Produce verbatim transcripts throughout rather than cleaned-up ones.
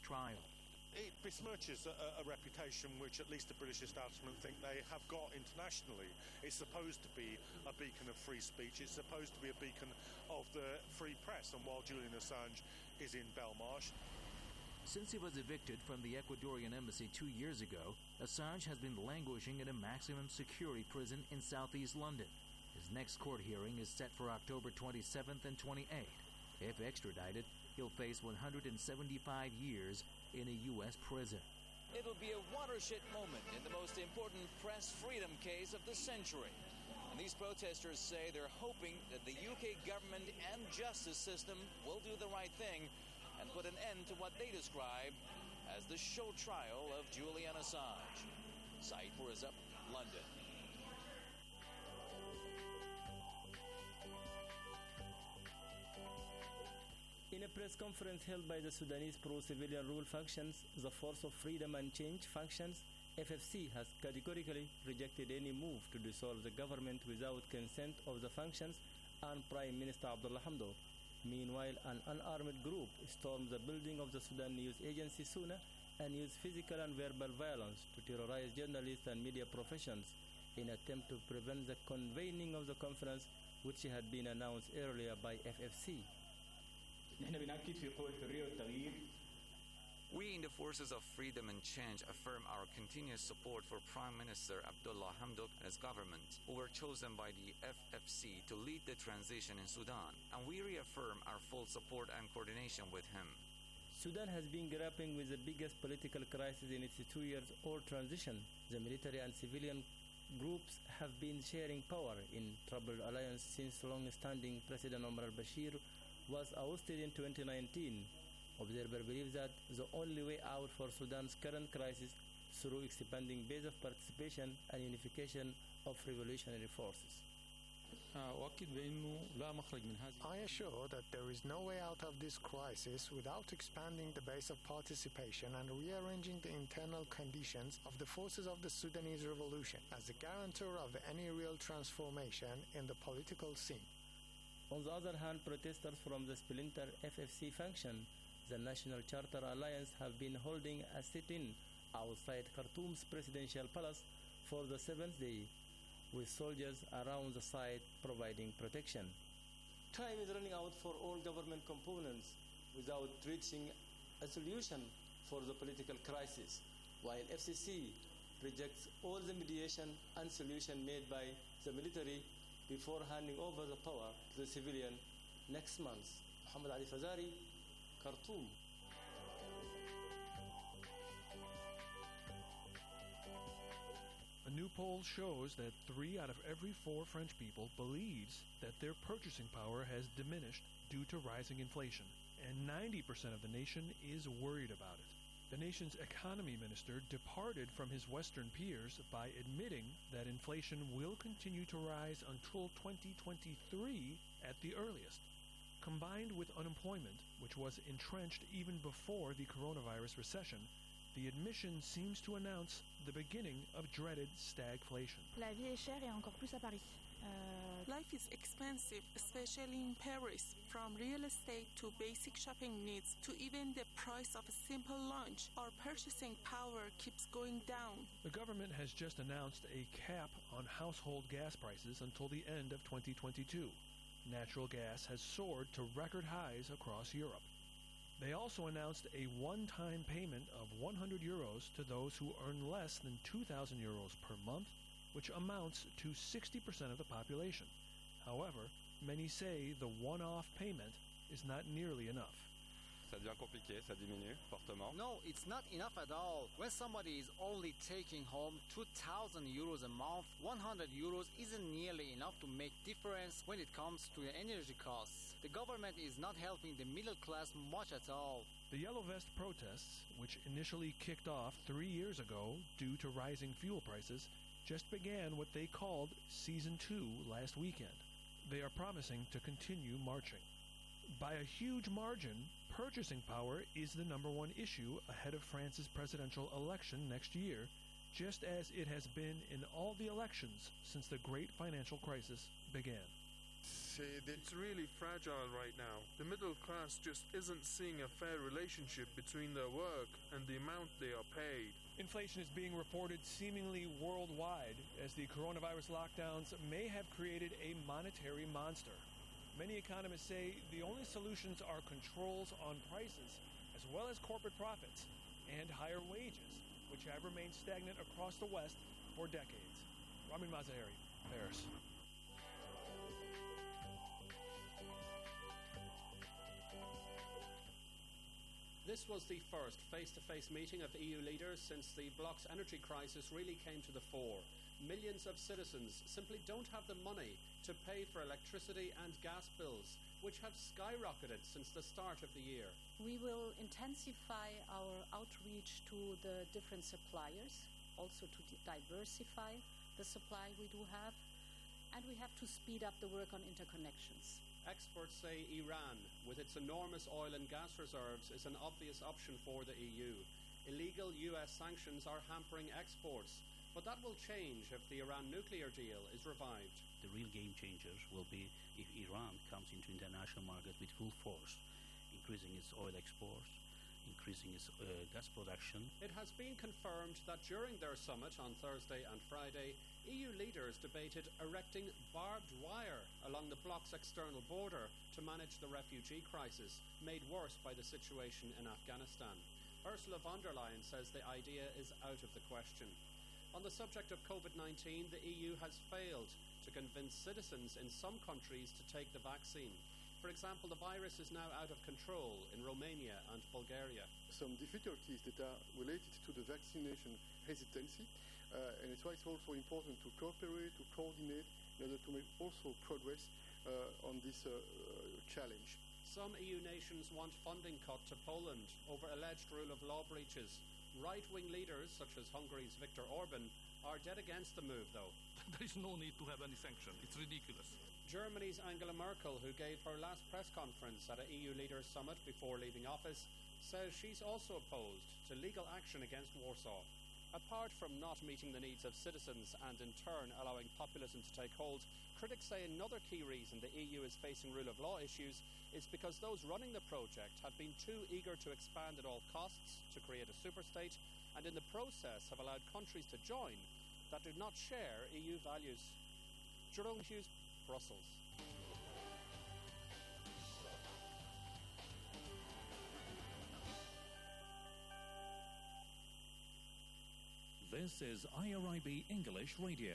trial. It besmirches a, a reputation which at least the British establishment think they have got internationally. It's supposed to be a beacon of free speech. It's supposed to be a beacon of the free press. And while Julian Assange is in Belmarsh... Since he was evicted from the Ecuadorian embassy two years ago, Assange has been languishing in a maximum security prison in southeast London. His next court hearing is set for October twenty-seventh and twenty-eighth. If extradited, he'll face one hundred seventy-five years in a U S prison. It'll be a watershed moment in the most important press freedom case of the century. And these protesters say they're hoping that the U K government and justice system will do the right thing and put an end to what they describe as the show trial of Julian Assange. Saeed Fourizab, London. In a press conference held by the Sudanese pro-civilian rule functions, the Force of Freedom and Change functions, F F C has categorically rejected any move to dissolve the government without consent of the functions and Prime Minister Abdullah Hamdok. Meanwhile, an unarmed group stormed the building of the Sudan News Agency SUNA and used physical and verbal violence to terrorize journalists and media professionals in an attempt to prevent the convening of the conference, which had been announced earlier by F F C. We in the Forces of Freedom and Change affirm our continuous support for Prime Minister Abdullah Hamdok and his government, who were chosen by the F F C to lead the transition in Sudan, and we reaffirm our full support and coordination with him. Sudan has been grappling with the biggest political crisis in its two-year-old transition. The military and civilian groups have been sharing power in troubled alliance since long-standing President Omar al-Bashir was ousted in twenty nineteen. Observers believe that the only way out for Sudan's current crisis is through expanding base of participation and unification of revolutionary forces. I assure that there is no way out of this crisis without expanding the base of participation and rearranging the internal conditions of the forces of the Sudanese revolution as the guarantor of any real transformation in the political scene. On the other hand, protesters from the splinter F F C function, the National Charter Alliance, have been holding a sit-in outside Khartoum's presidential palace for the seventh day, with soldiers around the site providing protection. Time is running out for all government components without reaching a solution for the political crisis, while F C C rejects all the mediation and solution made by the military before handing over the power to the civilian next month. Muhammad Ali Fazari, Khartoum. A new poll shows that three out of every four French people believes that their purchasing power has diminished due to rising inflation, and ninety percent of the nation is worried about it. The nation's economy minister departed from his Western peers by admitting that inflation will continue to rise until twenty twenty-three at the earliest. Combined with unemployment, which was entrenched even before the coronavirus recession, the admission seems to announce the beginning of dreaded stagflation. La vie est chère et encore plus à Paris. Uh... Life is expensive, especially in Paris, from real estate to basic shopping needs to even the price of a simple lunch. Our purchasing power keeps going down. The government has just announced a cap on household gas prices until the end of twenty twenty-two. Natural gas has soared to record highs across Europe. They also announced a one-time payment of one hundred euros to those who earn less than two thousand euros per month, which amounts to sixty percent of the population. However, many say the one-off payment is not nearly enough. Ça devient compliqué, ça diminue fortement. No, it's not enough at all. When somebody is only taking home two thousand euros a month, one hundred euros isn't nearly enough to make difference when it comes to energy costs. The government is not helping the middle class much at all. The Yellow Vest protests, which initially kicked off three years ago due to rising fuel prices, just began what they called Season two last weekend. They are promising to continue marching. By a huge margin, purchasing power is the number one issue ahead of France's presidential election next year, just as it has been in all the elections since the great financial crisis began. It's really fragile right now. The middle class just isn't seeing a fair relationship between their work and the amount they are paid. Inflation is being reported seemingly worldwide, as the coronavirus lockdowns may have created a monetary monster. Many economists say the only solutions are controls on prices, as well as corporate profits, and higher wages, which have remained stagnant across the West for decades. Ramin Mazaheri, Paris. This was the first face-to-face meeting of E U leaders since the bloc's energy crisis really came to the fore. Millions of citizens simply don't have the money to pay for electricity and gas bills, which have skyrocketed since the start of the year. We will intensify our outreach to the different suppliers, also to diversify the supply we do have, and we have to speed up the work on interconnections. Experts say Iran, with its enormous oil and gas reserves, is an obvious option for the E U. Illegal U S sanctions are hampering exports, but that will change if the Iran nuclear deal is revived. The real game changers will be if Iran comes into international market with full force, increasing its oil exports, increasing its uh, gas production. It has been confirmed that during their summit on Thursday and Friday, E U leaders debated erecting barbed wire along the bloc's external border to manage the refugee crisis, made worse by the situation in Afghanistan. Ursula von der Leyen says the idea is out of the question. On the subject of COVID nineteen, the E U has failed to convince citizens in some countries to take the vaccine. For example, the virus is now out of control in Romania and Bulgaria. Some difficulties that are related to the vaccination hesitancy, uh, and it's why it's also important to cooperate, to coordinate, in order to make also progress uh, on this uh, uh, challenge. Some E U nations want funding cut to Poland over alleged rule of law breaches. Right-wing leaders, such as Hungary's Viktor Orban, are dead against the move, though. There is no need to have any sanction. It's ridiculous. Germany's Angela Merkel, who gave her last press conference at an E U leaders summit before leaving office, says she's also opposed to legal action against Warsaw. Apart from not meeting the needs of citizens and in turn allowing populism to take hold, critics say another key reason the E U is facing rule of law issues is because those running the project have been too eager to expand at all costs to create a superstate, and in the process have allowed countries to join that do not share E U values. Jerome Hughes, Brussels. This is I R I B English Radio.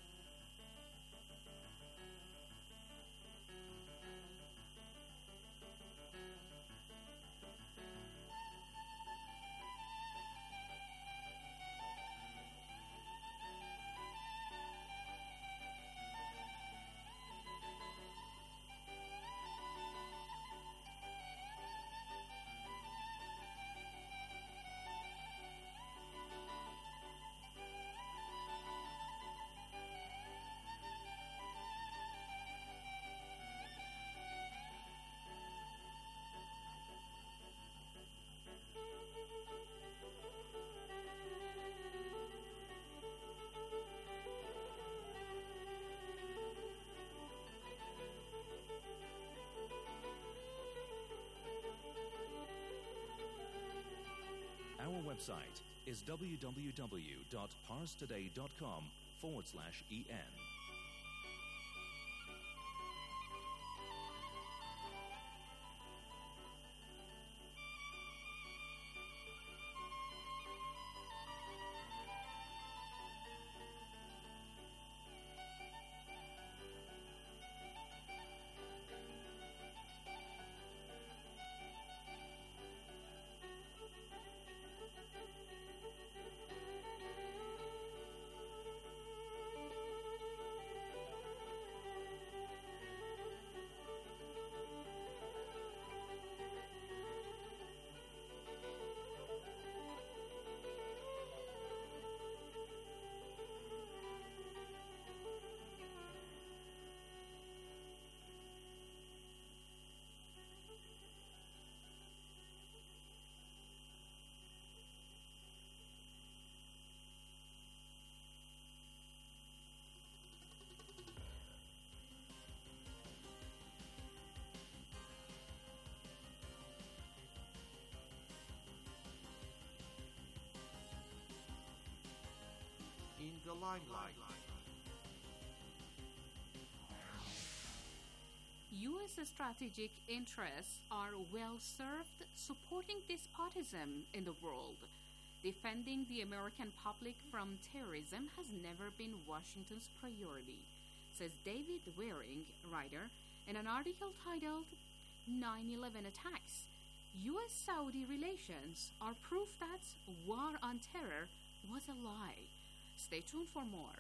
Our website is w w w dot pars today dot com forward slash E N. the limelight. U S strategic interests are well served supporting despotism in the world. Defending the American public from terrorism has never been Washington's priority, says David Waring, writer, in an article titled nine eleven Attacks. U S Saudi relations are proof that war on terror was a lie. Stay tuned for more.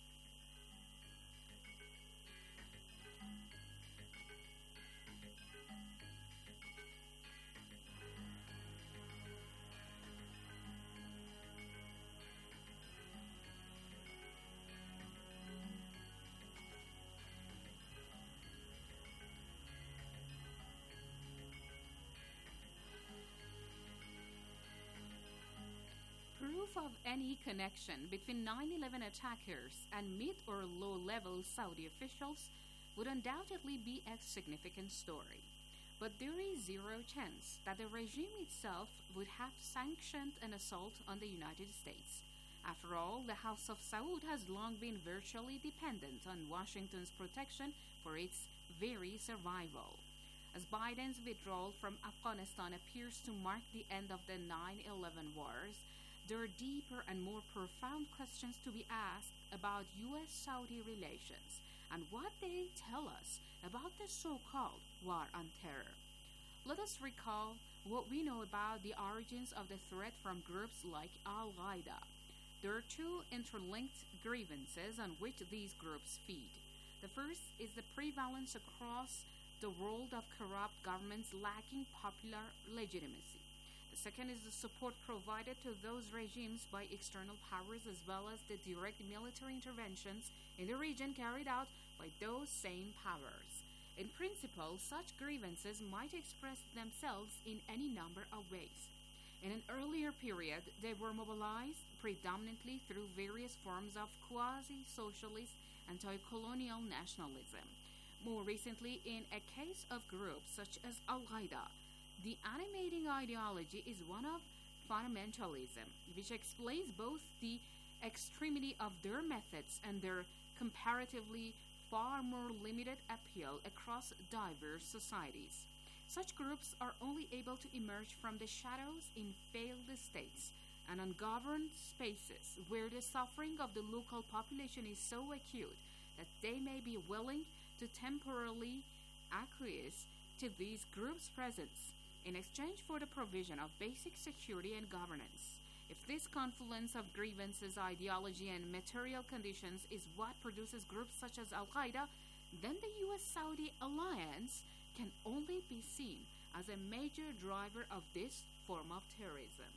Proof of any connection between nine eleven attackers and mid or low-level Saudi officials would undoubtedly be a significant story. But there is zero chance that the regime itself would have sanctioned an assault on the United States. After all, the House of Saud has long been virtually dependent on Washington's protection for its very survival. As Biden's withdrawal from Afghanistan appears to mark the end of the nine eleven wars, there are deeper and more profound questions to be asked about U S Saudi relations and what they tell us about the so-called war on terror. Let us recall what we know about the origins of the threat from groups like Al-Qaeda. There are two interlinked grievances on which these groups feed. The first is the prevalence across the world of corrupt governments lacking popular legitimacy. The second is the support provided to those regimes by external powers, as well as the direct military interventions in the region carried out by those same powers. In principle, such grievances might express themselves in any number of ways. In an earlier period, they were mobilized predominantly through various forms of quasi-socialist anti-colonial nationalism. More recently, in a case of groups such as Al-Qaeda, the animating ideology is one of fundamentalism, which explains both the extremity of their methods and their comparatively far more limited appeal across diverse societies. Such groups are only able to emerge from the shadows in failed states and ungoverned spaces where the suffering of the local population is so acute that they may be willing to temporarily acquiesce to these groups' presence in exchange for the provision of basic security and governance. If this confluence of grievances, ideology, and material conditions is what produces groups such as Al-Qaeda, then the U S-Saudi alliance can only be seen as a major driver of this form of terrorism.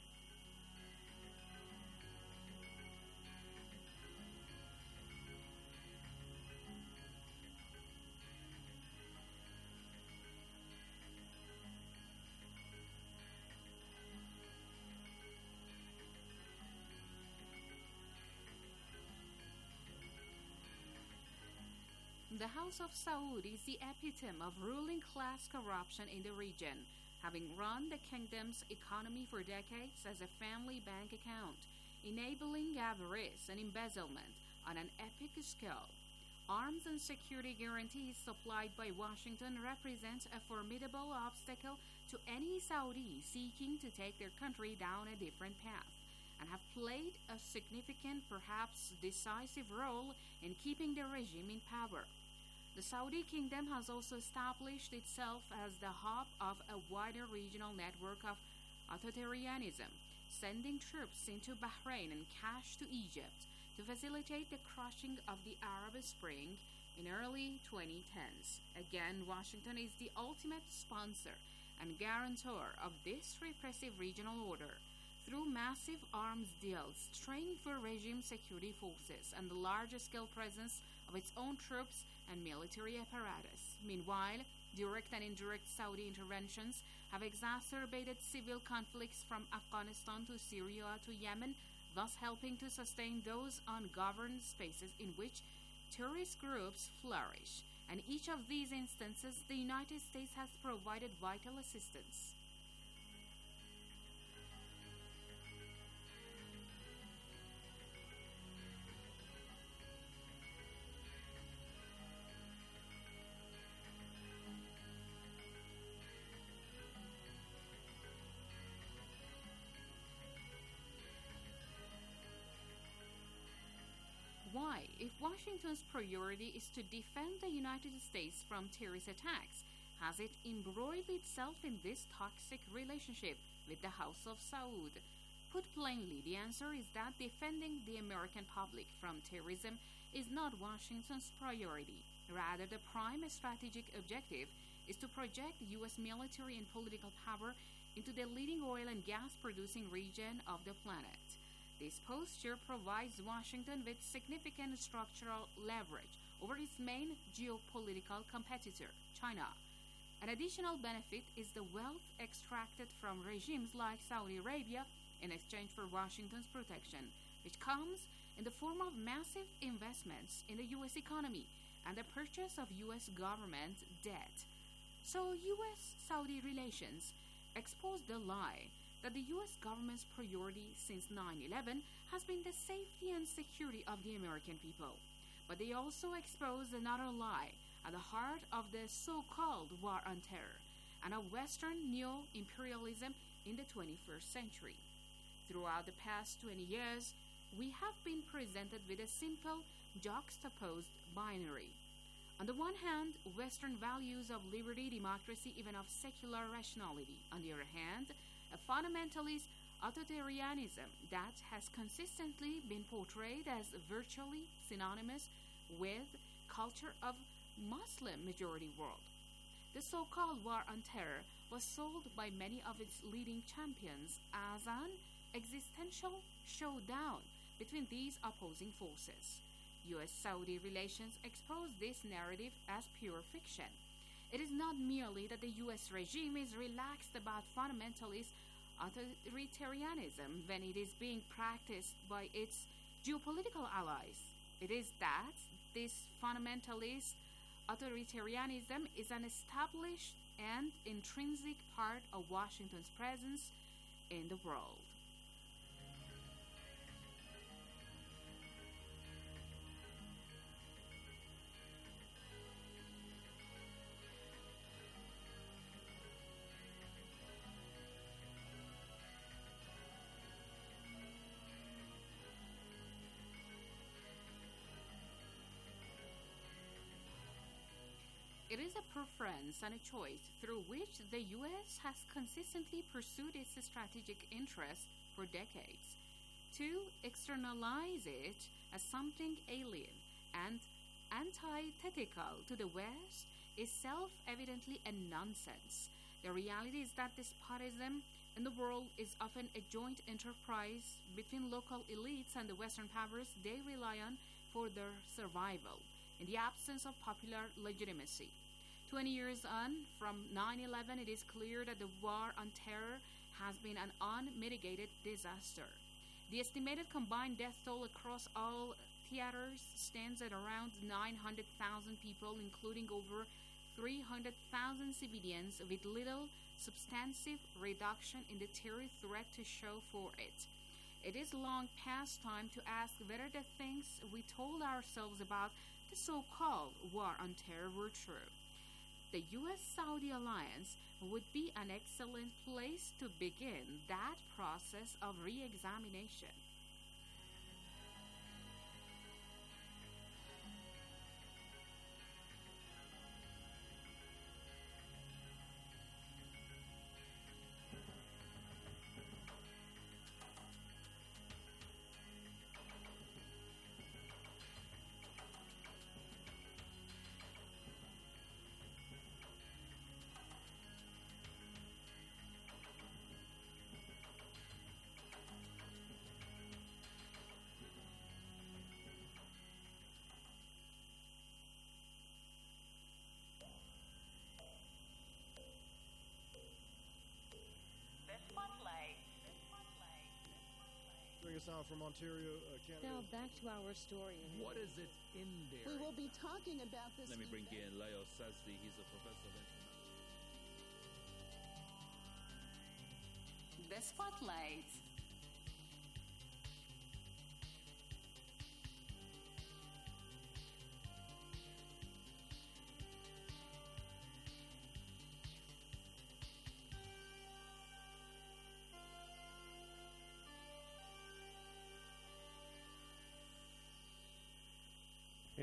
The House of Saud is the epitome of ruling class corruption in the region, having run the kingdom's economy for decades as a family bank account, enabling avarice and embezzlement on an epic scale. Arms and security guarantees supplied by Washington represent a formidable obstacle to any Saudi seeking to take their country down a different path, and have played a significant, perhaps decisive role in keeping the regime in power. The Saudi kingdom has also established itself as the hub of a wider regional network of authoritarianism, sending troops into Bahrain and cash to Egypt to facilitate the crushing of the Arab Spring in early twenty tens. Again, Washington is the ultimate sponsor and guarantor of this repressive regional order through massive arms deals, training for regime security forces, and the large-scale presence of its own troops and military apparatus. Meanwhile, direct and indirect Saudi interventions have exacerbated civil conflicts from Afghanistan to Syria to Yemen, thus helping to sustain those ungoverned spaces in which terrorist groups flourish. And in each of these instances, the United States has provided vital assistance. if Washington's priority is to defend the United States from terrorist attacks, has it embroiled itself in this toxic relationship with the House of Saud? Put plainly, the answer is that defending the American public from terrorism is not Washington's priority. Rather, the prime strategic objective is to project U S military and political power into the leading oil and gas producing region of the planet. This posture provides Washington with significant structural leverage over its main geopolitical competitor, China. An additional benefit is the wealth extracted from regimes like Saudi Arabia in exchange for Washington's protection, which comes in the form of massive investments in the U S economy and the purchase of U S government debt. So U S Saudi relations expose the lie that the U S government's priority since nine eleven has been the safety and security of the American people. But they also expose another lie at the heart of the so-called war on terror and of Western neo-imperialism in the twenty-first century. Throughout the past twenty years, we have been presented with a simple, juxtaposed binary. On the one hand, Western values of liberty, democracy, even of secular rationality. On the other hand, a fundamentalist authoritarianism that has consistently been portrayed as virtually synonymous with culture of Muslim-majority world. The so-called war on terror was sold by many of its leading champions as an existential showdown between these opposing forces. U S-Saudi relations expose this narrative as pure fiction. It is not merely that the U S regime is relaxed about fundamentalist authoritarianism when it is being practiced by its geopolitical allies. It is that this fundamentalist authoritarianism is an established and intrinsic part of Washington's presence in the world. It is a preference and a choice through which the U S has consistently pursued its strategic interest for decades. To externalize it as something alien and antithetical to the West is self-evidently a nonsense. The reality is that despotism in the world is often a joint enterprise between local elites and the Western powers they rely on for their survival in the absence of popular legitimacy. Twenty years on from nine eleven, it is clear that the war on terror has been an unmitigated disaster. The estimated combined death toll across all theaters stands at around nine hundred thousand people, including over three hundred thousand civilians, with little substantive reduction in the terror threat to show for it. It is long past time to ask whether the things we told ourselves about the so-called war on terror were true. The U S-Saudi alliance would be an excellent place to begin that process of re-examination. Us now from Ontario, uh, Canada. Now back to our story. What is it in there? We will be talking about this. Let me bring in Leo Sazdi. He's a professor of international. The Spotlight.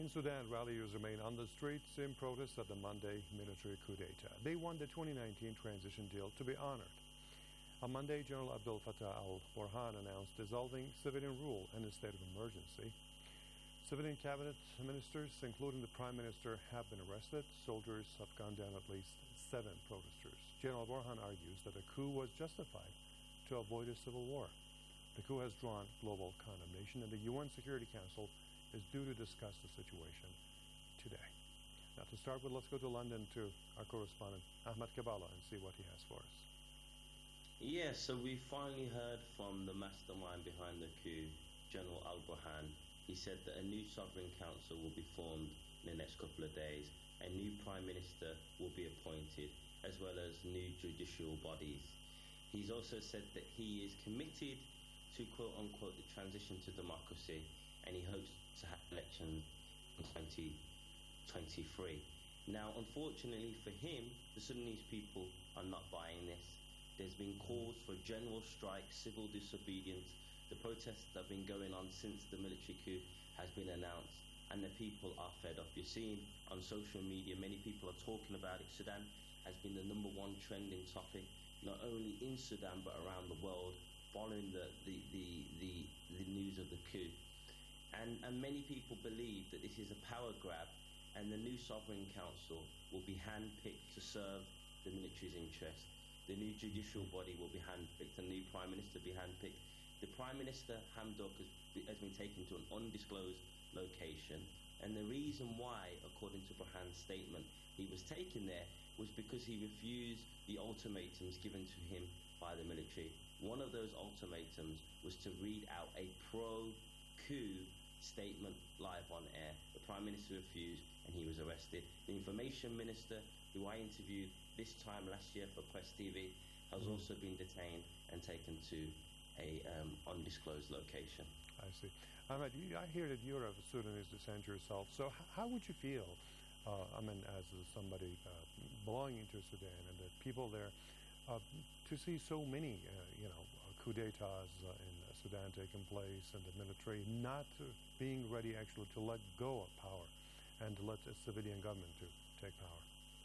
In Sudan, ralliers remain on the streets in protest of the Monday military coup d'etat. They want the twenty nineteen transition deal to be honored. On Monday, General Abdel Fattah al-Burhan announced dissolving civilian rule and a state of emergency. Civilian cabinet ministers, including the prime minister, have been arrested. Soldiers have gunned down at least seven protesters. General Burhan argues that the coup was justified to avoid a civil war. The coup has drawn global condemnation, and the U N Security Council is due to discuss the situation today. Now, to start with, let's go to London to our correspondent, Ahmed Kabala, and see what he has for us. Yeah, so we finally heard from the mastermind behind the coup, General al-Burhan. He said that a new sovereign council will be formed in the next couple of days. A new prime minister will be appointed, as well as new judicial bodies. He's also said that he is committed to quote-unquote the transition to democracy, and he hopes to have elections in twenty twenty-three. Now, unfortunately for him, the Sudanese people are not buying this. There's been calls for general strike, civil disobedience. The protests that have been going on since the military coup has been announced, and the people are fed up. You're seeing on social media, many people are talking about it. Sudan has been the number one trending topic, not only in Sudan but around the world, following the, the, the, the, the news of the coup. And, and many people believe that this is a power grab, and the new sovereign council will be handpicked to serve the military's interest. The new judicial body will be handpicked, the new prime minister will be handpicked. The Prime Minister, Hamdok, has, has been taken to an undisclosed location, and the reason why, according to Burhan's statement, he was taken there was because he refused the ultimatums given to him by the military. One of those ultimatums was to read out a pro-coup statement live on air. The Prime Minister refused, and he was arrested. The Information Minister, who I interviewed this time last year for Press T V, has mm-hmm. also been detained and taken to a um, undisclosed location. I see. Ahmed, you, I hear that you're of Sudanese descent yourself. So h- how would you feel, uh, I mean, as uh, somebody uh, belonging to Sudan, and the people there, uh, to see so many, uh, you know, uh, coup d'etats uh, in uh, Sudan taking place, and the military not uh, being ready actually to let go of power and to let a civilian government to take power?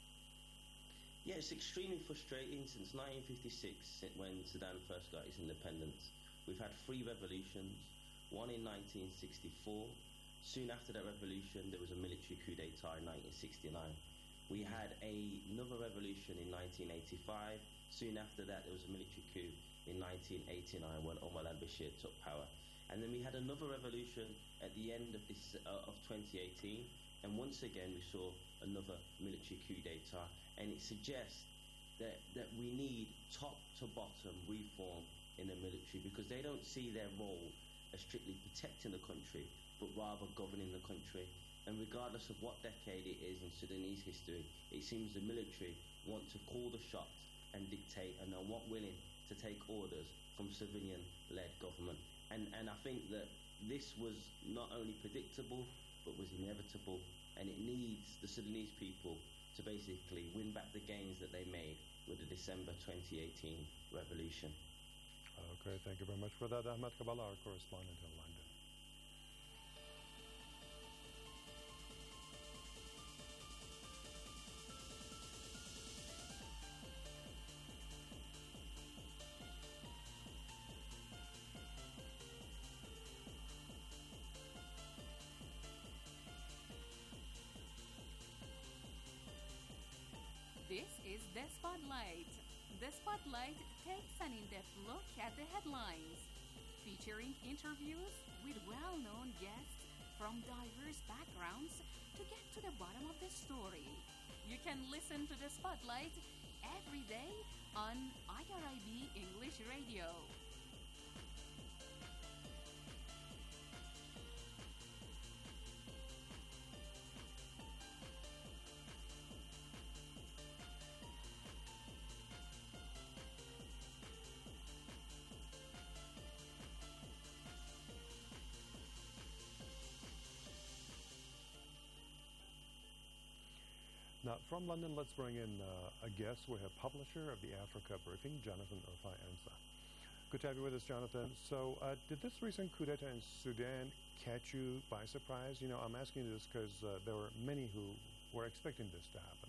Yeah, it's extremely frustrating. Since nineteen fifty-six, when Sudan first got its independence, we've had three revolutions, one in nineteen sixty-four. Soon after that revolution, there was a military coup d'etat in nineteen sixty-nine. We had a, another revolution in nineteen eighty-five. Soon after that, there was a military coup in nineteen eighty-nine when Omar al-Bashir took power. And then we had another revolution at the end of, this, uh, of twenty eighteen. And once again, we saw another military coup d'etat. And it suggests that, that we need top-to-bottom reform in the military, because they don't see their role as strictly protecting the country, but rather governing the country. And regardless of what decade it is in Sudanese history, it seems the military want to call the shots and dictate, and are not willing to take orders from civilian-led government. And, and I think that this was not only predictable, but was inevitable, and it needs the Sudanese people to basically win back the gains that they made with the December twenty eighteen revolution. Okay, thank you very much for that, Ahmed Kabala, our correspondent in London. This is The Spotlight. The Spotlight takes an in-depth look at the headlines, featuring interviews with well-known guests from diverse backgrounds to get to the bottom of the story. You can listen to The Spotlight every day on I R I B English Radio. Now, from London, let's bring in uh, a guest. We have publisher of the Africa Briefing, Jonathan Ofai-Ansah. Good to have you with us, Jonathan. So, uh, did this recent coup d'etat in Sudan catch you by surprise? You know, I'm asking this because uh, there were many who were expecting this to happen.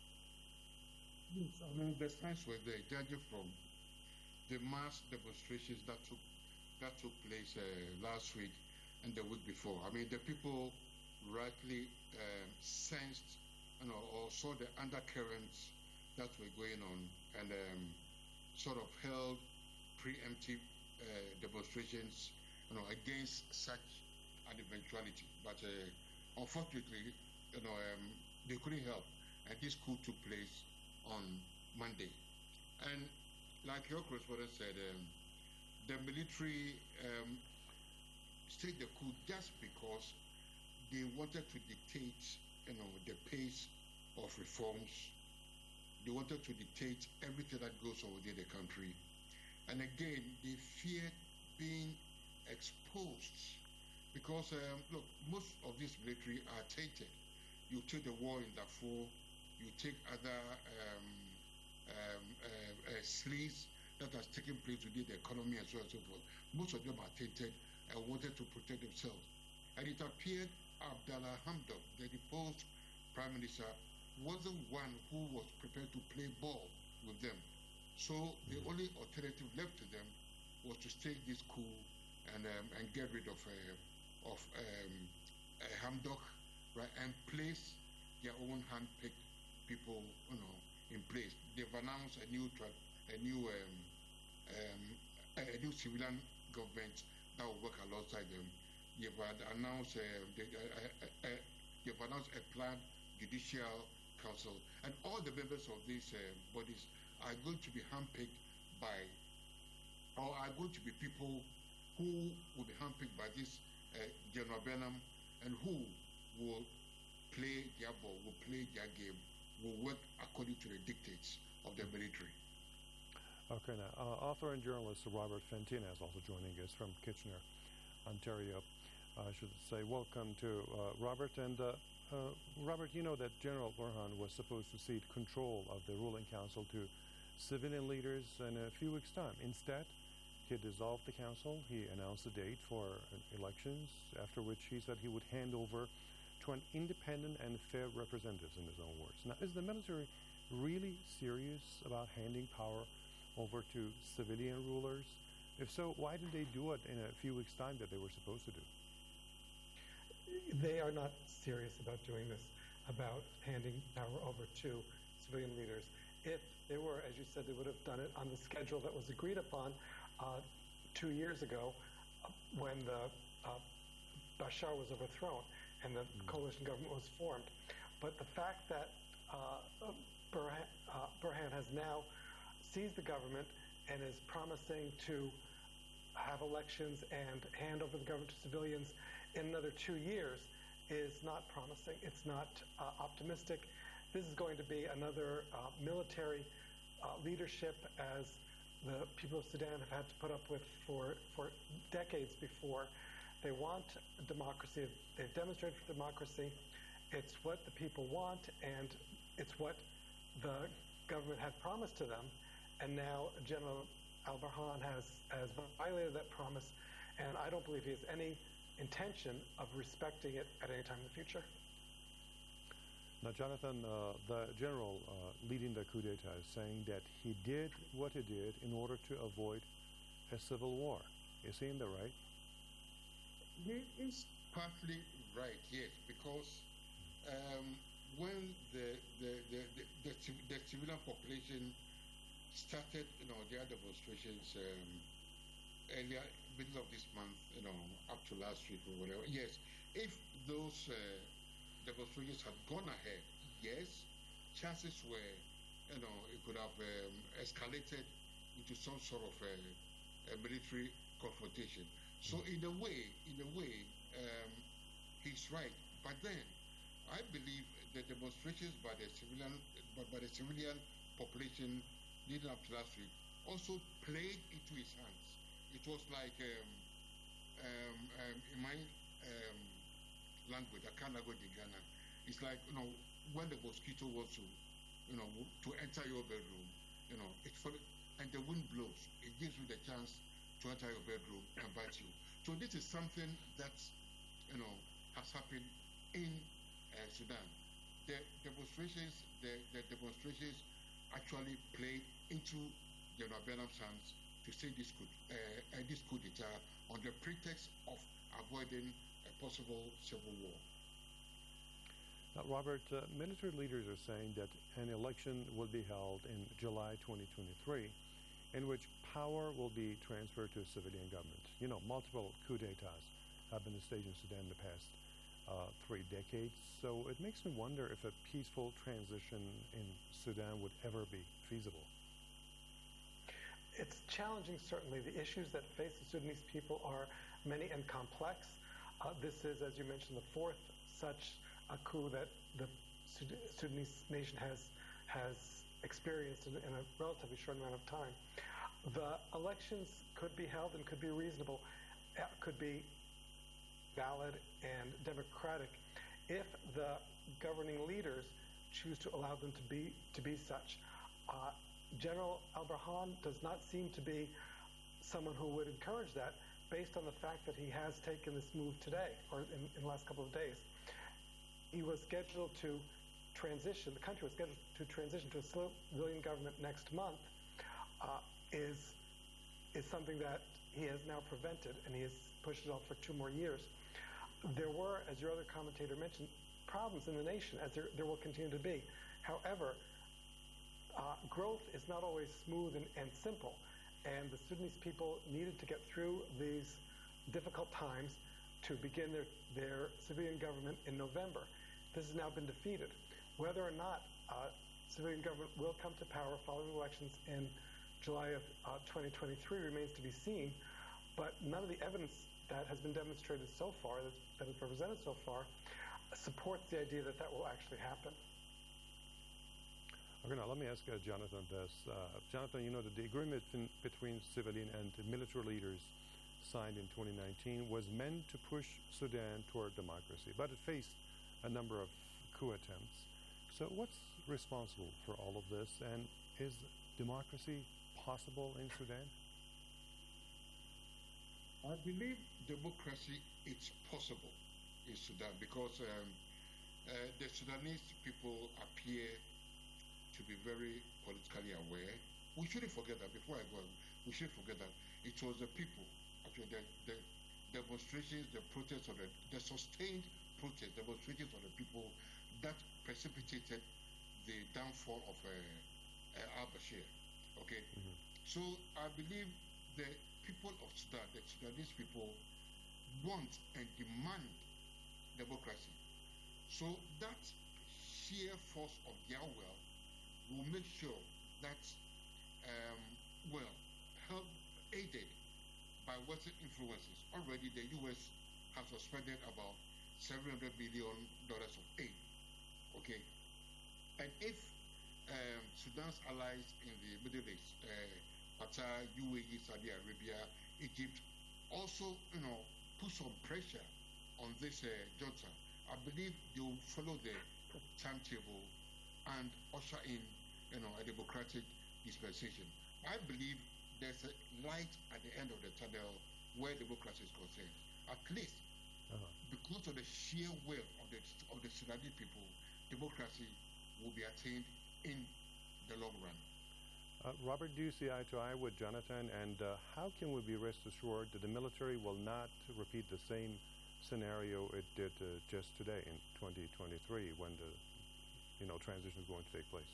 Yes, I mean, the signs were there, judging from the mass demonstrations that took that took place uh, last week and the week before. I mean, the people rightly um, sensed, you know, or saw the undercurrents that were going on, and um, sort of held preemptive uh, demonstrations, you know, against such an eventuality. But uh, unfortunately, you know, um, they couldn't help, and this coup took place on Monday. And like your correspondent said, um, the military um, staged the coup just because they wanted to dictate, you know, the pace of reforms. They wanted to dictate everything that goes on within the country. And again, they feared being exposed because, um, look, most of this military are tainted. You take the war in Darfur, you take other um, um, uh, uh, sleaze that has taken place within the economy and so on and so forth. Most of them are tainted and wanted to protect themselves. And it appeared Abdallah Hamdok, the deposed prime minister, wasn't one who was prepared to play ball with them. So the only alternative left to them was to stage this coup and um, and get rid of uh, of um, uh, Hamdok, right, and place their own hand-picked people, you know, in place. They've announced a new tra- a new um, um, a new civilian government that will work alongside them. They've announced uh, they, uh, uh, uh, they've announced a planned judicial council, and all the members of these uh, bodies are going to be handpicked by, or are going to be people who will be handpicked by this uh, General Benham, and who will play their ball, will play their game, will work according to the dictates of the military. Okay, now, uh, author and journalist Robert Fentina is also joining us from Kitchener, Ontario. Uh, I should say welcome to uh, Robert. And uh, uh, Robert, you know that General Burhan was supposed to cede control of the ruling council to civilian leaders in a few weeks' time. Instead, he dissolved the council. He announced a date for uh, elections, after which he said he would hand over to an independent and fair representatives, in his own words. Now, is the military really serious about handing power over to civilian rulers? If so, why did they do it in a few weeks' time that they were supposed to do? They are not serious about doing this, about handing power over to civilian leaders. If they were, as you said, they would have done it on the schedule that was agreed upon uh, two years ago uh, when the uh, Bashar was overthrown and the mm. coalition government was formed. But the fact that uh, Burhan, uh, Burhan has now seized the government and is promising to have elections and hand over the government to civilians in another two years is not promising. It's not uh, optimistic. This is going to be another uh, military uh, leadership as the people of Sudan have had to put up with for, for decades before. They want democracy. They've demonstrated democracy. It's what the people want, and it's what the government had promised to them. And now General al-Burhan has, has violated that promise, and I don't believe he has any intention of respecting it at any time in the future. Now, Jonathan, uh, the general uh, leading the coup d'etat is saying that he did what he did in order to avoid a civil war. Is he in the right? He is partly right, yes, because um, when the the, the, the, the the civilian population started, you know, their demonstrations um, earlier, middle of this month, you know, up to last week or whatever. Yes, if those uh, demonstrations had gone ahead, yes, chances were, you know, it could have um, escalated into some sort of a, a military confrontation. So in a way, in a way, um, he's right. But then, I believe the demonstrations by the civilian, by, by the civilian population leading up to last week also played into his hands. It was like, um, um, um, in my um, language, I can't go to Ghana. It's like, you know, when the mosquito wants to, you know, to enter your bedroom, you know, it's for, and the wind blows. It gives you the chance to enter your bedroom and bite you. So this is something that, you know, has happened in uh, Sudan. The demonstrations, the, the demonstrations actually played into General Benham's hands to say this coup, uh, uh, this coup d'etat on the pretext of avoiding a possible civil war. Now, Robert, uh, military leaders are saying that an election will be held in July twenty twenty-three in which power will be transferred to a civilian government. You know, multiple coup d'etats have been staged in Sudan in the past uh, three decades, so it makes me wonder if a peaceful transition in Sudan would ever be feasible. It's challenging, certainly. The issues that face the Sudanese people are many and complex. Uh, this is, as you mentioned, the fourth such a coup that the Sud- Sudanese nation has has experienced in, in a relatively short amount of time. The elections could be held and could be reasonable, uh, could be valid and democratic if the governing leaders choose to allow them to be to be such. Uh, General al-Burhan does not seem to be someone who would encourage that, based on the fact that he has taken this move today, or in, in the last couple of days. He was scheduled to transition, the country was scheduled to transition to a civilian government next month, uh, is, is something that he has now prevented, and he has pushed it off for two more years. There were, as your other commentator mentioned, problems in the nation, as there, there will continue to be. However, uh, growth is not always smooth and, and simple, and the Sudanese people needed to get through these difficult times to begin their, their civilian government in November. This has now been defeated. Whether or not uh, civilian government will come to power following elections in July of uh, twenty twenty-three remains to be seen, but none of the evidence that has been demonstrated so far, that, that is represented so far, supports the idea that that will actually happen. Okay, now let me ask uh, Jonathan this. Uh, Jonathan, you know that the agreement in, between civilian and military leaders signed in twenty nineteen was meant to push Sudan toward democracy, but it faced a number of coup attempts. So what's responsible for all of this, and is democracy possible in Sudan? I believe democracy is possible in Sudan because um, uh, the Sudanese people appear to be very politically aware. We shouldn't forget that, before I go on, we shouldn't forget that it was the people, actually the, the demonstrations, the protests, or the, the sustained protests, demonstrations of the people that precipitated the downfall of uh, uh, al-Bashir. Okay? Mm-hmm. So I believe the people of Sudan, the Sudanese people, want and demand democracy. So that sheer force of their will will make sure that, um, well, help aided by Western influences. Already the U S has suspended about seven hundred billion dollars of aid. Okay? And if um, Sudan's allies in the Middle East, uh, Qatar, U A E, Saudi Arabia, Egypt, also, you know, put some pressure on this uh, junta, I believe they will follow the timetable and usher in, you know, a democratic dispensation. I believe there's a light at the end of the tunnel where democracy is concerned. At least, uh-huh. because of the sheer will of the of the Sudanese people, democracy will be attained in the long run. Uh, Robert, do you see eye to eye with Jonathan? And uh, how can we be rest assured that the military will not repeat the same scenario it did uh, just today in twenty twenty-three when the you know transition is going to take place?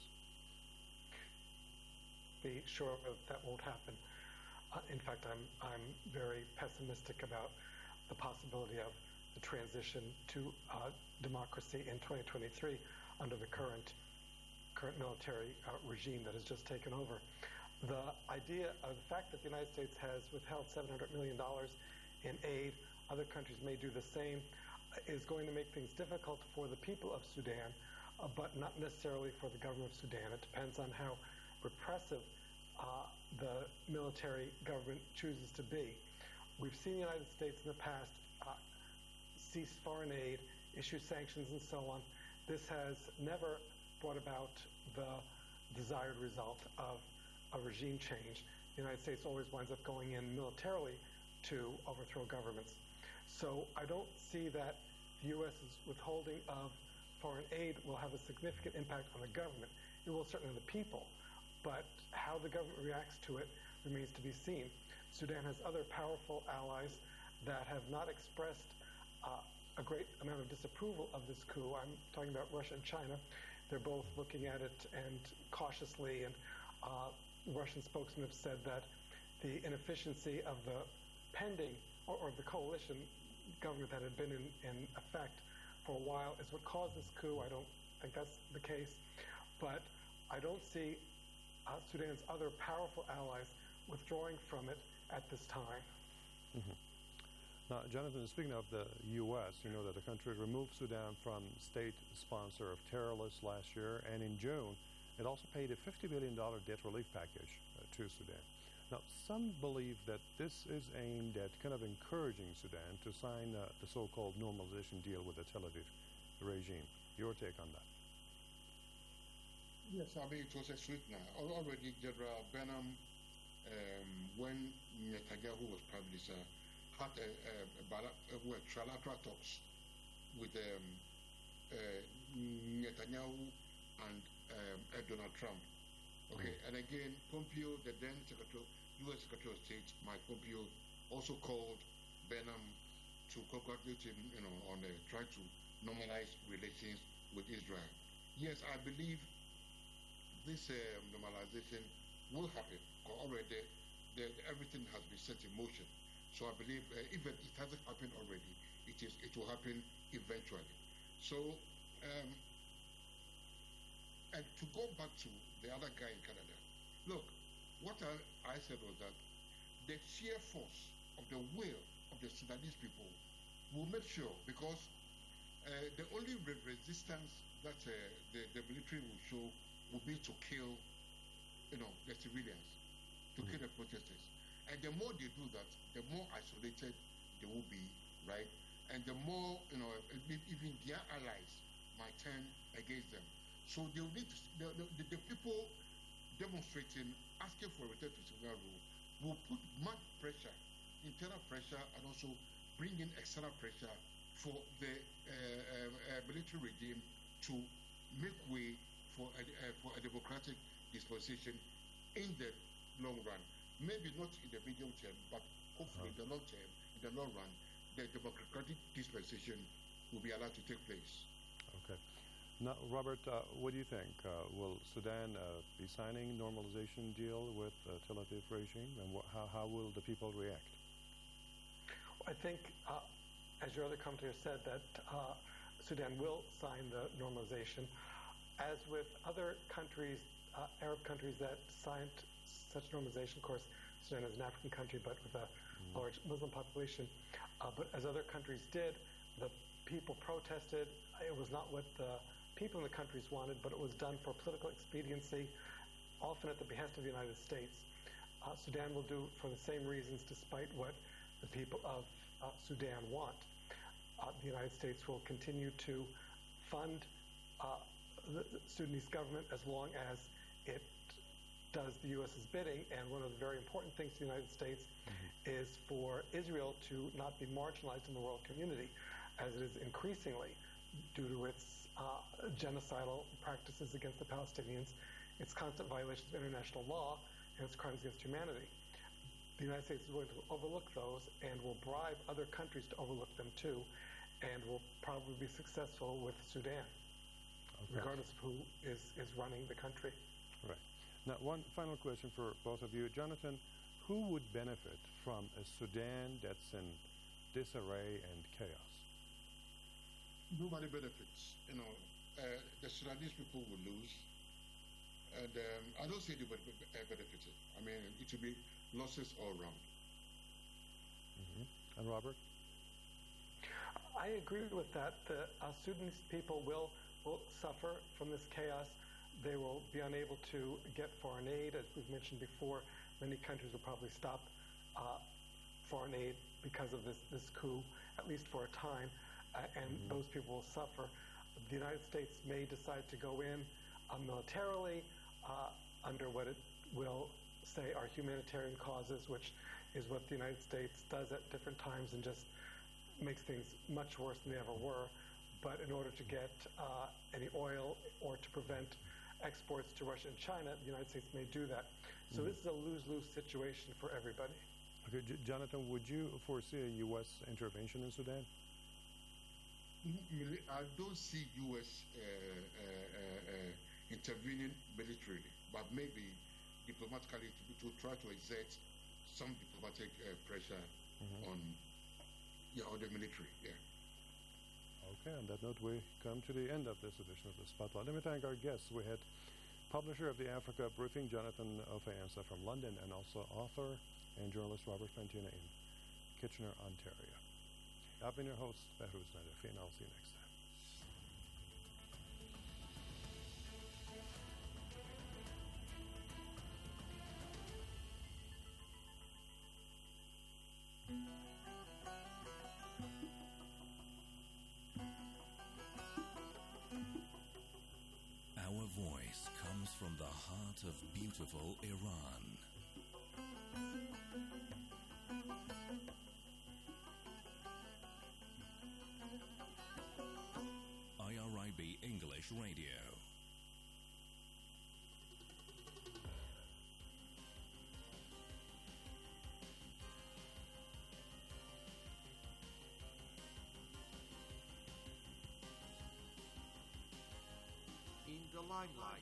Be sure that won't happen. Uh, in fact, I'm I'm very pessimistic about the possibility of the transition to uh, democracy in twenty twenty-three under the current current military uh, regime that has just taken over. The idea of the fact that the United States has withheld seven hundred million dollars in aid, other countries may do the same, uh, is going to make things difficult for the people of Sudan, uh, but not necessarily for the government of Sudan. It depends on how repressive uh, the military government chooses to be. We've seen the United States in the past uh, cease foreign aid, issue sanctions, and so on. This has never brought about the desired result of a regime change. the United States always winds up going in militarily to overthrow governments. So I don't see that the U S's withholding of foreign aid will have a significant impact on the government. It will certainly on the people, but how the government reacts to it remains to be seen. Sudan has other powerful allies that have not expressed uh, a great amount of disapproval of this coup. I'm talking about Russia and China. They're both looking at it and cautiously, and uh, Russian spokesmen have said that the inefficiency of the pending or, or the coalition government that had been in, in effect for a while is what caused this coup. I don't think that's the case, but I don't see uh, Sudan's other powerful allies withdrawing from it at this time. Mm-hmm. Now, Jonathan, speaking of the U S, you know that the country removed Sudan from state sponsor of terror list last year, and in June, it also paid a fifty billion dollars debt relief package uh, to Sudan. Now, some believe that this is aimed at kind of encouraging Sudan to sign uh, the so-called normalization deal with the Tel Aviv regime. Your take on that? Yes, I mean, it was a sweetener. Already, General Benham, um, when Netanyahu was prime minister, had a, a, a, a, a trilateral talks with um, uh, Netanyahu and um, uh, Donald Trump. Okay, mm-hmm. And again, Pompeo, the then Secretary, U S Secretary of State, Mike Pompeo, also called Benham to congratulate him, you know, on uh, trying to normalize relations with Israel. Yes, I believe this uh, normalization will happen. Already, the, everything has been set in motion. So I believe uh, even it hasn't happened already, it is it will happen eventually. So, um, and to go back to the other guy in Canada, look, what I, I said was that the sheer force of the will of the Sudanese people will make sure, because uh, the only re- resistance that uh, the, the military will show will be to kill, you know, the civilians, to mm-hmm. kill the protesters. And the more they do that, the more isolated they will be, right? And the more, you know, even their allies might turn against them. So they will need to, the, the, the people demonstrating, asking for a return to civilian rule, will put much pressure, internal pressure, and also bring in external pressure for the uh, uh, military regime to make way for a, uh, for a democratic dispensation in the long run. Maybe not in the medium term, but hopefully uh-huh. in the long term, in the long run, the democratic dispensation will be allowed to take place. Okay. Now, Robert, uh, what do you think? Uh, will Sudan uh, be signing normalization deal with the Tel Aviv regime, and wh- how, how will the people react? I think, uh, as your other commentator said, that uh, Sudan will sign the normalization. As with other countries, uh, Arab countries that signed such normalization, of course, Sudan is an African country, but with a mm. large Muslim population. Uh, but as other countries did, the people protested. It was not what the people in the countries wanted, but it was done for political expediency, often at the behest of the United States. Uh, Sudan will do for the same reasons, despite what the people of uh, Sudan want. Uh, the United States will continue to fund uh, the Sudanese government as long as it does the U S's bidding, and one of the very important things to the United States mm-hmm. is for Israel to not be marginalized in the world community, as it is increasingly due to its uh, genocidal practices against the Palestinians, its constant violations of international law, and its crimes against humanity. The United States is going to overlook those and will bribe other countries to overlook them too, and will probably be successful with Sudan, okay. regardless of who is, is running the country. Right. Now, one final question for both of you. Jonathan, who would benefit from a Sudan that's in disarray and chaos? Nobody benefits. You know, uh, the Sudanese people will lose. And um, I don't say they would be benefited. I mean, it will be losses all around. Mm-hmm. And Robert? I agree with that. The uh, Sudanese people will, will suffer from this chaos. They will be unable to get foreign aid. As we've mentioned before, many countries will probably stop uh, foreign aid because of this, this coup, at least for a time, uh, and mm-hmm. those people will suffer. The United States may decide to go in uh, militarily uh, under what it will say, are humanitarian causes, which is what the United States does at different times and just makes things much worse than they ever were. But in order to get uh, any oil or to prevent exports to Russia and China, the United States may do that. So mm-hmm. this is a lose-lose situation for everybody. Okay, J- Jonathan, would you foresee a U S intervention in Sudan? I don't see U S uh, uh, uh, uh, intervening militarily, but maybe diplomatically to, to try to exert some diplomatic uh, pressure mm-hmm. on, yeah, on the military. Yeah. Okay, on that note, we come to the end of this edition of the Spotlight. Let me thank our guests. We had publisher of the Africa Briefing, Jonathan Ofeansa from London, and also author and journalist Robert Fantina in Kitchener, Ontario. I've been your host, Behrooz Najafi, and I'll see you next time. Our voice comes from the heart of beautiful Iran. I R I B English Radio. In the limelight.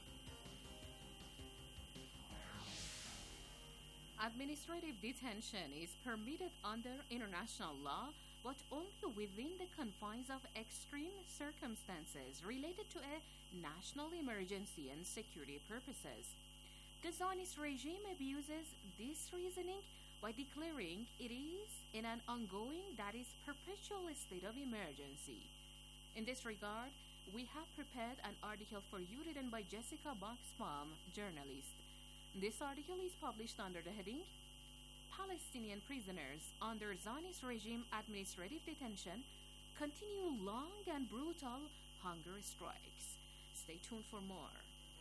Administrative detention is permitted under international law, but only within the confines of extreme circumstances related to a national emergency and security purposes. The Zionist regime abuses this reasoning by declaring it is in an ongoing, that is, perpetual state of emergency. In this regard, we have prepared an article for you written by Jessica Boxbaum, journalist. This article is published under the heading Palestinian prisoners under Zionist regime administrative detention continue long and brutal hunger strikes. Stay tuned for more.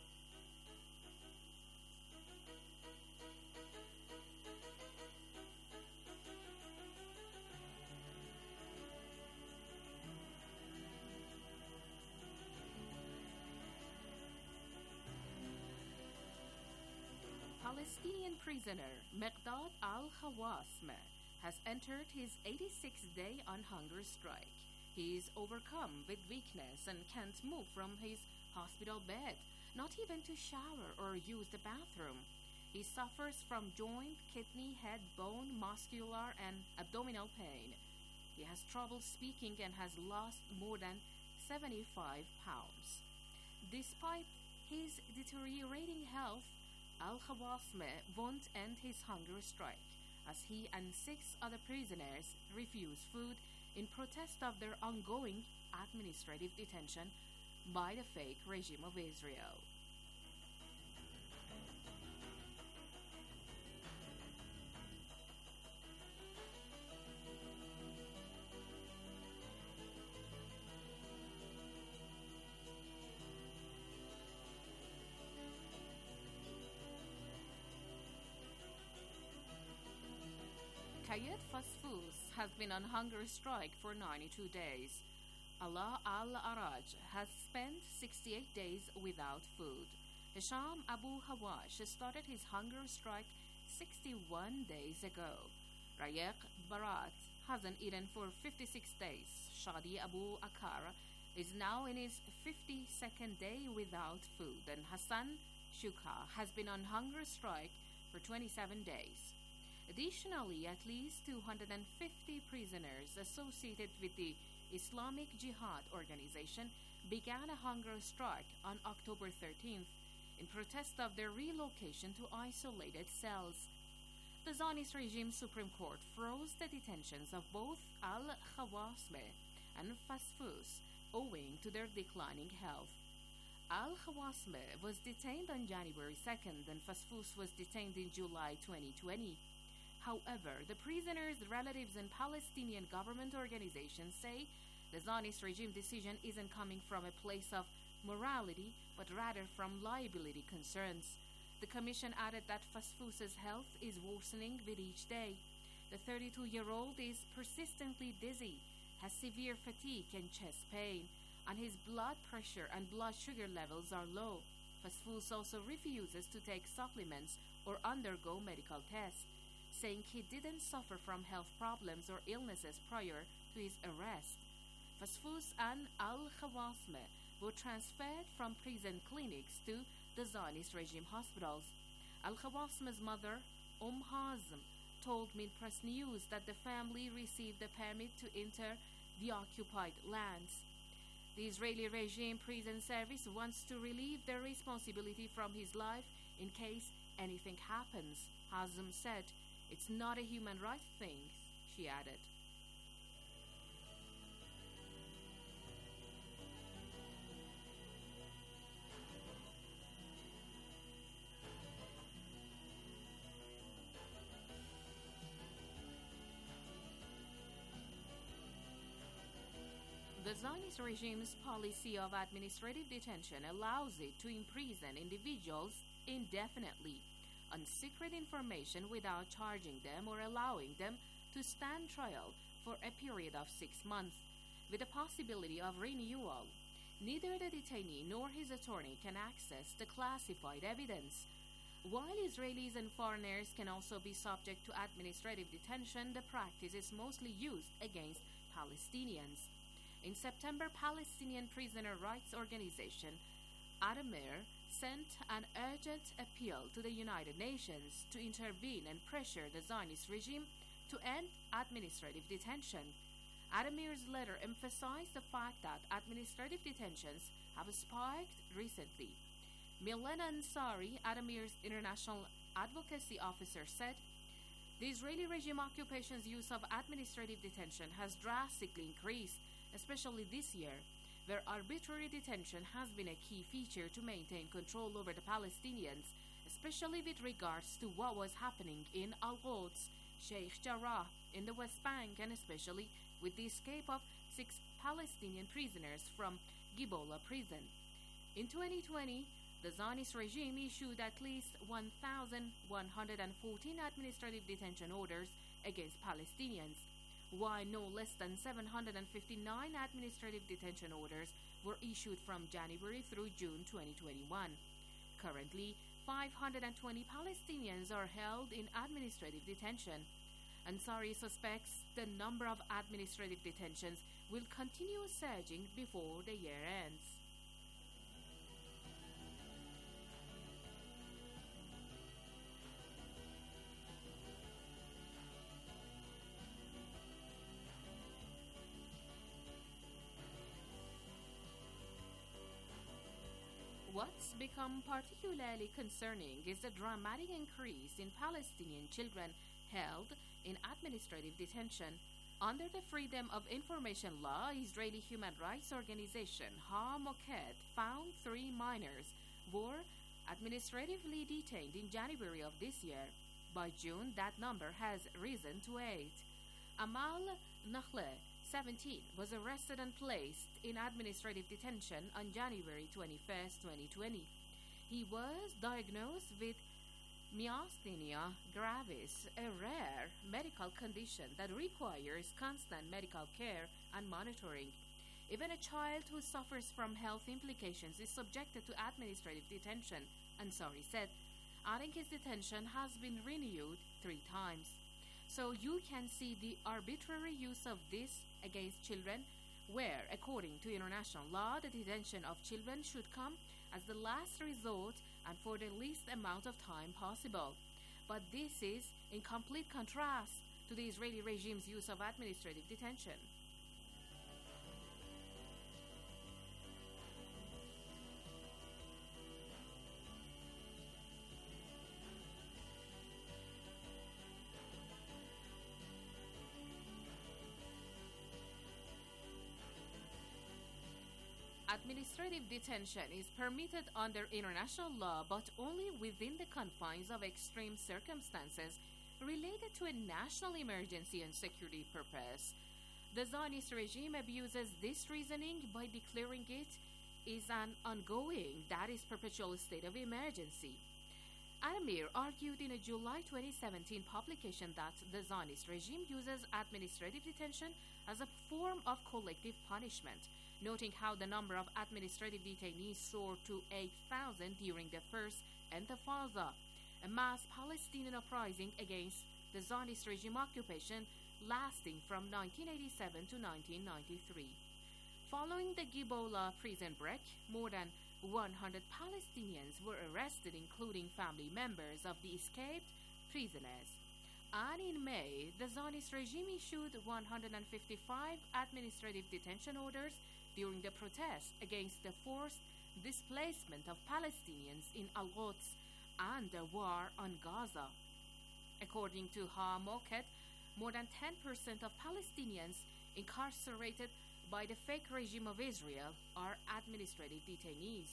Palestinian prisoner Mehrdad al-Khawasme has entered his eighty-sixth day on hunger strike. He is overcome with weakness and can't move from his hospital bed, not even to shower or use the bathroom. He suffers from joint, kidney, head, bone, muscular, and abdominal pain. He has trouble speaking and has lost more than seventy-five pounds. Despite his deteriorating health, Al-Khawasme won't end his hunger strike, as he and six other prisoners refuse food in protest of their ongoing administrative detention by the fake regime of Israel. Kayed Fasfous has been on hunger strike for ninety-two days. Ala al-Araj has spent sixty-eight days without food. Hisham Abu Hawash started his hunger strike sixty-one days ago. Rayeq Barat hasn't eaten for fifty-six days. Shadi Abu Akar is now in his fifty-second day without food. And Hassan Shuka has been on hunger strike for twenty-seven days. Additionally, at least two hundred fifty prisoners associated with the Islamic Jihad organization began a hunger strike on October thirteenth in protest of their relocation to isolated cells. The Zionist regime Supreme Court froze the detentions of both Al-Khawasme and Fasfous owing to their declining health. Al-Khawasme was detained on January second and Fasfous was detained in July twenty twenty. However, the prisoners' relatives and Palestinian government organizations say the Zionist regime decision isn't coming from a place of morality, but rather from liability concerns. The commission added that Fasfous's health is worsening with each day. The thirty-two-year-old is persistently dizzy, has severe fatigue and chest pain, and his blood pressure and blood sugar levels are low. Fasfous also refuses to take supplements or undergo medical tests, saying he didn't suffer from health problems or illnesses prior to his arrest. Fasfous and Al-Khawasme were transferred from prison clinics to the Zionist regime hospitals. Al-Khawasme's mother, Umm Hazm, told Minpress News that the family received a permit to enter the occupied lands. The Israeli regime prison service wants to relieve their responsibility from his life in case anything happens, Hazm said. It's not a human rights thing, she added. The Zionist regime's policy of administrative detention allows it to imprison individuals indefinitely on secret information without charging them or allowing them to stand trial for a period of six months, with the possibility of renewal. Neither the detainee nor his attorney can access the classified evidence. While Israelis and foreigners can also be subject to administrative detention, the practice is mostly used against Palestinians. In September, Palestinian prisoner rights organization Addameer sent an urgent appeal to the United Nations to intervene and pressure the Zionist regime to end administrative detention. Addameer's letter emphasized the fact that administrative detentions have spiked recently. Milena Ansari, Addameer's international advocacy officer, said, "The Israeli regime occupation's use of administrative detention has drastically increased, especially this year, where arbitrary detention has been a key feature to maintain control over the Palestinians, especially with regards to what was happening in Al-Quds, Sheikh Jarrah, in the West Bank, and especially with the escape of six Palestinian prisoners from Gibola prison. In twenty twenty, the Zionist regime issued at least one thousand one hundred fourteen administrative detention orders against Palestinians, while no less than seven hundred fifty-nine administrative detention orders were issued from January through June twenty twenty-one. Currently, five hundred twenty Palestinians are held in administrative detention. Ansari suspects the number of administrative detentions will continue surging before the year ends. What's become particularly concerning is the dramatic increase in Palestinian children held in administrative detention. Under the Freedom of Information Law, Israeli human rights organization Ha-Moked found three minors were administratively detained in January of this year. By June, that number has risen to eight. Amal Nakhle, seventeen, was arrested and placed in administrative detention on January twenty-first, twenty twenty. He was diagnosed with myasthenia gravis, a rare medical condition that requires constant medical care and monitoring. Even a child who suffers from health implications is subjected to administrative detention, Ansari said, adding his detention has been renewed three times. So you can see the arbitrary use of this against children, where, according to international law, the detention of children should come as the last resort and for the least amount of time possible. But this is in complete contrast to the Israeli regime's use of administrative detention. Administrative detention is permitted under international law, but only within the confines of extreme circumstances related to a national emergency and security purpose. The Zionist regime abuses this reasoning by declaring it is an ongoing, that is, perpetual state of emergency. Adamir argued in a July twenty seventeen publication that the Zionist regime uses administrative detention as a form of collective punishment, noting how the number of administrative detainees soared to eight thousand during the first Intifada, a mass Palestinian uprising against the Zionist regime occupation lasting from nineteen eighty-seven to nineteen ninety-three. Following the Gibola prison break, more than one hundred Palestinians were arrested, including family members of the escaped prisoners. And in May, the Zionist regime issued one hundred fifty-five administrative detention orders during the protests against the forced displacement of Palestinians in Al-Quds and the war on Gaza. According to Ha-Moket, more than ten percent of Palestinians incarcerated by the fake regime of Israel are administrative detainees.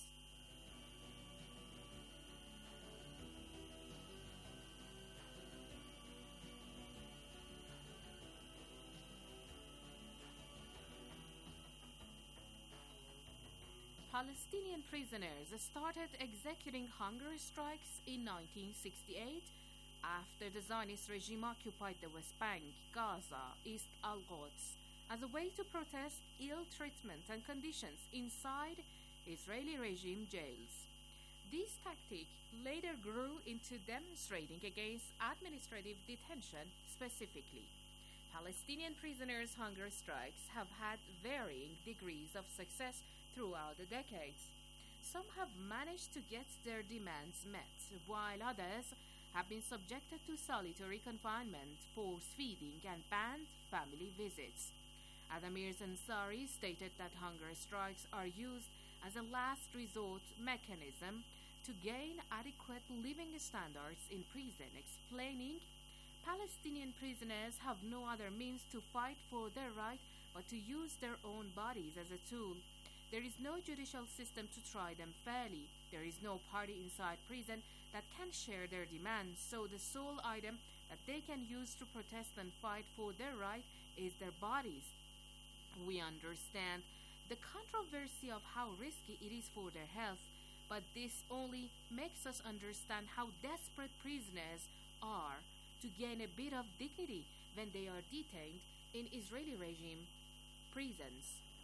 Palestinian prisoners started executing hunger strikes in nineteen sixty-eight after the Zionist regime occupied the West Bank, Gaza, East Al-Quds, as a way to protest ill treatment and conditions inside Israeli regime jails. This tactic later grew into demonstrating against administrative detention specifically. Palestinian prisoners' hunger strikes have had varying degrees of success throughout the decades. Some have managed to get their demands met, while others have been subjected to solitary confinement, force feeding, and banned family visits. Adamir Ansari stated that hunger strikes are used as a last resort mechanism to gain adequate living standards in prison, explaining Palestinian prisoners have no other means to fight for their right but to use their own bodies as a tool. There is no judicial system to try them fairly. There is no party inside prison that can share their demands, so the sole item that they can use to protest and fight for their right is their bodies. We understand the controversy of how risky it is for their health, but this only makes us understand how desperate prisoners are to gain a bit of dignity when they are detained in Israeli regime prisons.